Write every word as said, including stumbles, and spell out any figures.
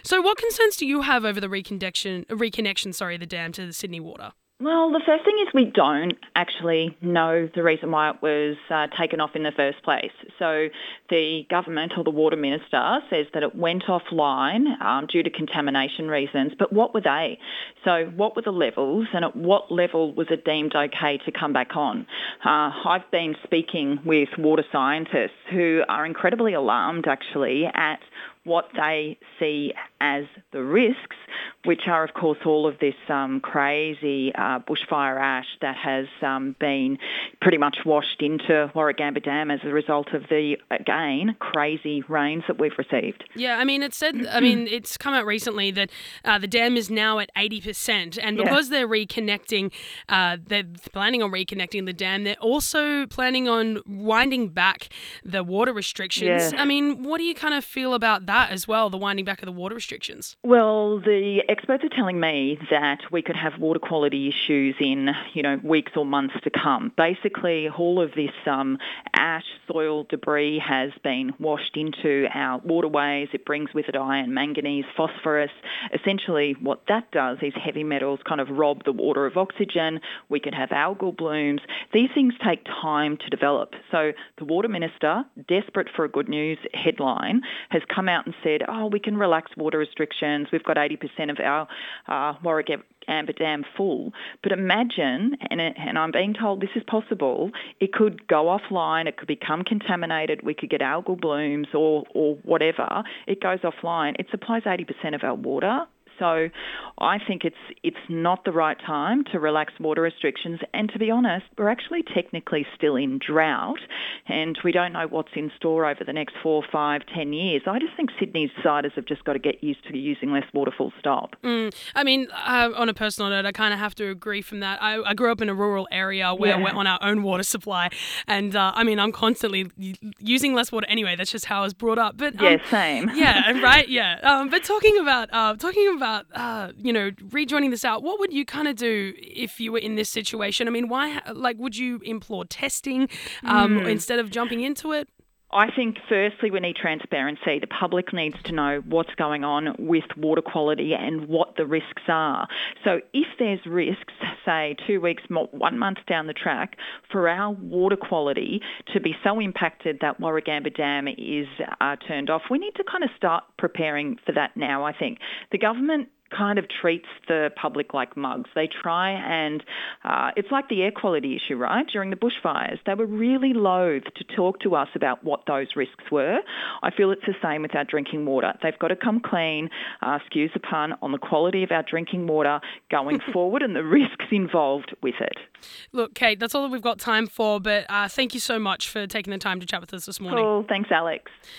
So what concerns do you have over the reconnection, reconnection, sorry, the dam to the Sydney water? Well, the first thing is we don't actually know the reason why it was uh, taken off in the first place. So the government or the water minister says that it went offline um, due to contamination reasons, but what were they? So what were the levels and at what level was it deemed okay to come back on? Uh, I've been speaking with water scientists who are incredibly alarmed actually at what they see as the risks, which are, of course, all of this um, crazy uh, bushfire ash that has um, been pretty much washed into Warragamba Dam as a result of the, again, crazy rains that we've received. Yeah, I mean, it said, I mean, it's come out recently that uh, the dam is now at eighty percent, and because yeah. they're reconnecting, uh, they're planning on reconnecting the dam, they're also planning on winding back the water restrictions. Yeah. I mean, what do you kind of feel about that as well, the winding back of the water restrictions? Well, the experts are telling me that we could have water quality issues in, you know, weeks or months to come. Basically, all of this um, ash, soil, debris has been washed into our waterways. It brings with it iron, manganese, phosphorus. Essentially, what that does is heavy metals kind of rob the water of oxygen. We could have algal blooms. These things take time to develop. So the water minister, desperate for a good news headline, has come out and said, oh, we can relax water restrictions. We've got eighty percent of our uh, Warragamba Dam full. But imagine, and, it, and I'm being told this is possible, it could go offline, it could become contaminated, we could get algal blooms or, or whatever. It goes offline. It supplies eighty percent of our water. So I think it's it's not the right time to relax water restrictions. And to be honest, we're actually technically still in drought and we don't know what's in store over the next four, five, ten years. I just think Sydney siders have just got to get used to using less water, full stop. Mm, I mean, uh, on a personal note, I kind of have to agree from that. I, I grew up in a rural area where Yeah. we're on our own water supply. And uh, I mean, I'm constantly using less water anyway. That's just how I was brought up. But um, Yeah, same. Yeah, right, yeah. Um, but talking about, uh, talking about About, uh, you know, rejoining this out, what would you kind of do if you were in this situation? I mean, why, like, would you implore testing um, Mm. instead of jumping into it? I think firstly we need transparency. The public needs to know what's going on with water quality and what the risks are. So if there's risks, say two weeks, one month down the track, for our water quality to be so impacted that Warragamba Dam is uh, turned off, we need to kind of start preparing for that now, I think. The government kind of treats the public like mugs. They try and, uh, it's like the air quality issue, right? During the bushfires, they were really loath to talk to us about what those risks were. I feel it's the same with our drinking water. They've got to come clean, uh, excuse the pun, on the quality of our drinking water going forward and the risks involved with it. Look, Kate, that's all that we've got time for, but uh, thank you so much for taking the time to chat with us this morning. Cool. Thanks, Alex.